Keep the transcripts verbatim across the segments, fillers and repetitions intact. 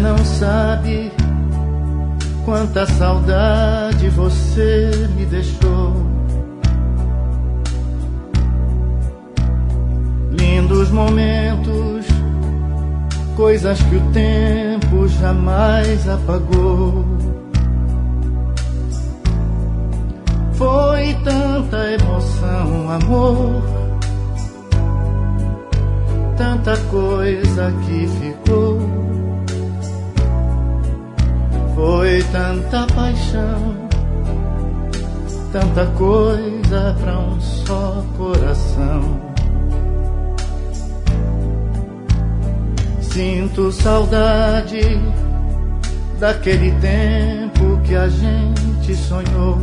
não sabe quanta saudade você me deixou. Lindos momentos, coisas que o tempo jamais apagou. Foi tanta emoção, amor, tanta coisa que ficou. Foi tanta paixão, tanta coisa pra um só coração. Sinto saudade daquele tempo que a gente sonhou.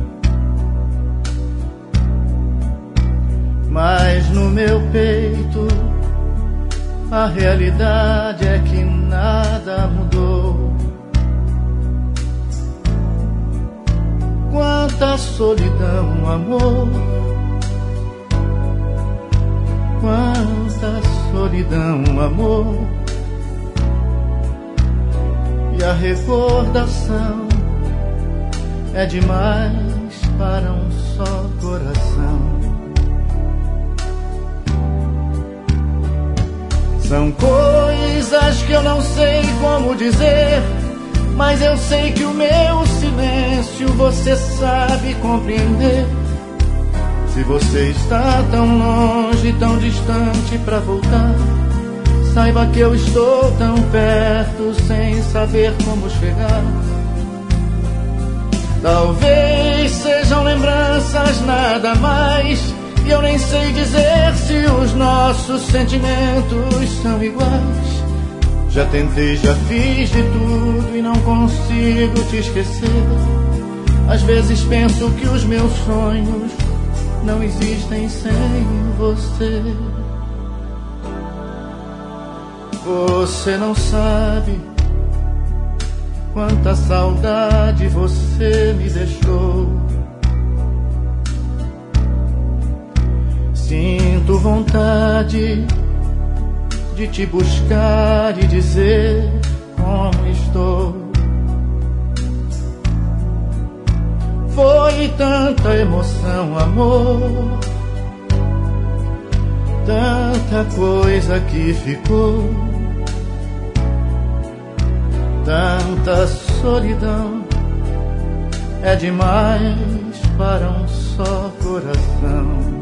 Mas no meu peito a realidade é que nada mudou. Quanta solidão, amor, quanta solidão, amor. E a recordação é demais para um só coração. São coisas que eu não sei como dizer, mas eu sei que o meu silêncio você sabe compreender. Se você está tão longe, tão distante pra voltar, saiba que eu estou tão perto sem saber como chegar. Talvez sejam lembranças, nada mais, e eu nem sei dizer se os nossos sentimentos são iguais. Já tentei, já fiz de tudo e não consigo te esquecer. Às vezes penso que os meus sonhos não existem sem você. Você não sabe quanta saudade você me deixou. Sinto vontade de te buscar e dizer como estou. Foi tanta emoção, amor, tanta coisa que ficou, tanta solidão, é demais para um só coração.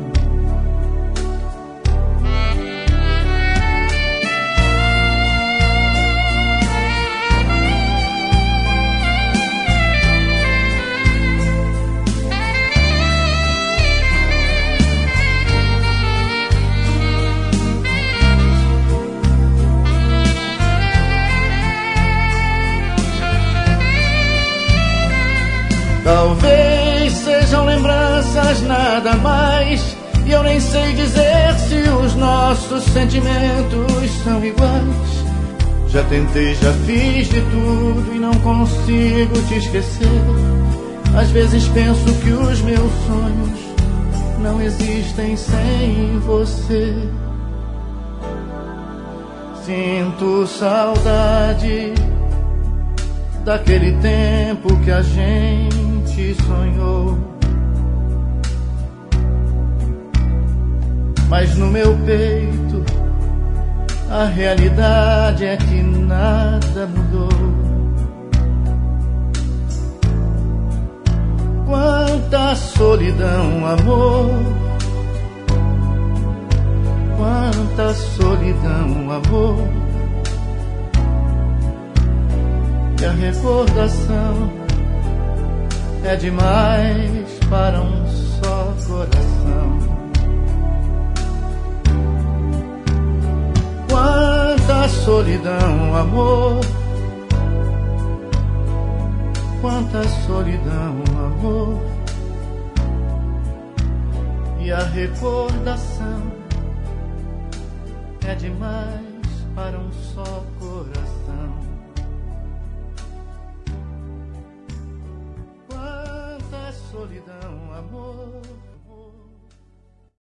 Talvez sejam lembranças, nada mais, e eu nem sei dizer se os nossos sentimentos são iguais. Já tentei, já fiz de tudo e não consigo te esquecer. Às vezes penso que os meus sonhos não existem sem você. Sinto saudade daquele tempo que a gente sonhou. Mas no meu peito a realidade é que nada mudou. Quanta solidão, amor, quanta solidão, amor. E a recordação é demais para um só coração. Quanta solidão, amor, quanta solidão, amor. E a recordação é demais para um só coração. Quanta solidão, amor,